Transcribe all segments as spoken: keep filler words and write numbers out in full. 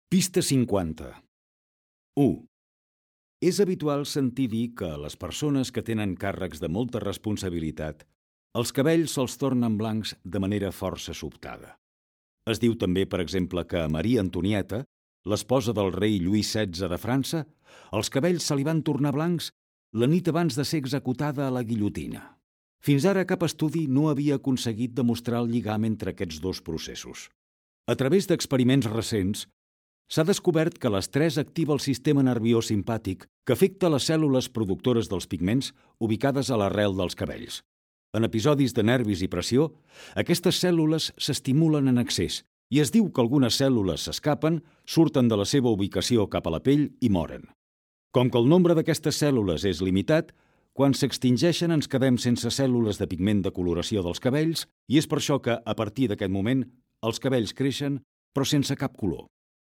Pista cinquanta. u. És habitual sentir dir que a les persones que tenen càrrecs de molta responsabilitat, els cabells se'ls tornen blancs de manera força sobtada. Es diu també, per exemple, que a Maria Antonieta, l'esposa del rei Lluís setze de França, els cabells se li van tornar blancs la nit abans de ser executada a la guillotina. Fins ara cap estudi no havia aconseguit demostrar el lligam entre aquests dos processos. A través d'experiments recents, s'ha descobert que l'estrès activa el sistema nerviós simpàtic que afecta les cèl·lules productores dels pigments ubicades a l'arrel dels cabells. En episodis de nervis i pressió, aquestes cèl·lules s'estimulen en excés i es diu que algunes cèl·lules s'escapen, surten de la seva ubicació cap a la pell i moren. Com que el nombre d'aquestes cèl·lules és limitat, quan s'extingeixen ens quedem sense cèl·lules de pigment de coloració dels cabells i és per això que, a partir d'aquest moment, els cabells creixen, però sense cap color.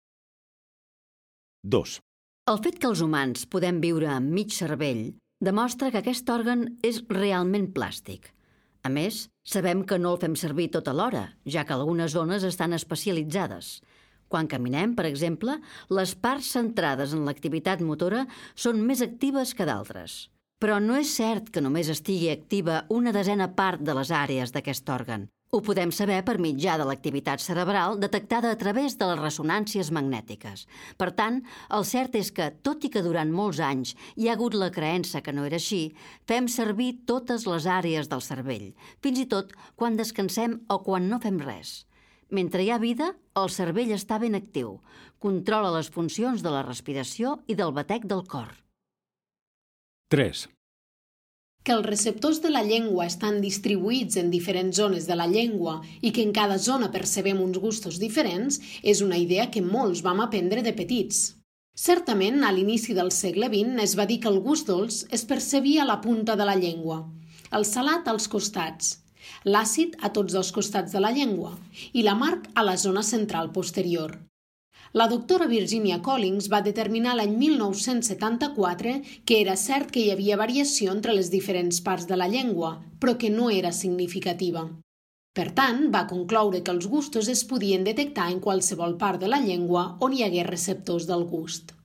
dos. El fet que els humans podem viure amb mig cervell demostra que aquest òrgan és realment plàstic. A més, sabem que no el fem servir tot alhora, ja que algunes zones estan especialitzades. Quan caminem, per exemple, les parts centrades en l'activitat motora són més actives que d'altres. Però no és cert que només estigui activa una desena part de les àrees d'aquest òrgan. Ho podem saber per mitjà de l'activitat cerebral detectada a través de les ressonàncies magnètiques. Per tant, el cert és que, tot i que durant molts anys hi ha hagut la creença que no era així, fem servir totes les àrees del cervell, fins i tot quan descansem o quan no fem res. Mentre hi ha vida, el cervell està ben actiu, controla les funcions de la respiració i del batec del cor. tres. Que els receptors de la llengua estan distribuïts en diferents zones de la llengua i que en cada zona percebem uns gustos diferents és una idea que molts vam aprendre de petits. Certament, a l'inici del segle vint es va dir que el gust dolç es percebia a la punta de la llengua, el salat als costats, l'àcid a tots els costats de la llengua i l'amarg a la zona central posterior. La doctora Virginia Collins va determinar l'any mil nou-cents setanta-quatre que era cert que hi havia variació entre les diferents parts de la llengua, però que no era significativa. Per tant, va concloure que els gustos es podien detectar en qualsevol part de la llengua on hi hagués receptors del gust.